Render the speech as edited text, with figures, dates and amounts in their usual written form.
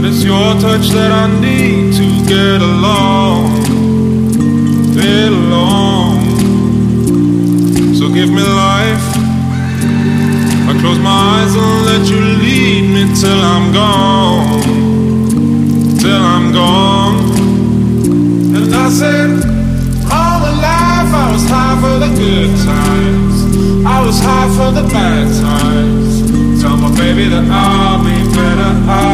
It's your touch that I need to get along, get along. So give me life. I close my eyes and let you lead me till I'm gone, till I'm gone. And I said, all my life I was high for the good times, I was high for the bad times. Tell my baby that I'll be better.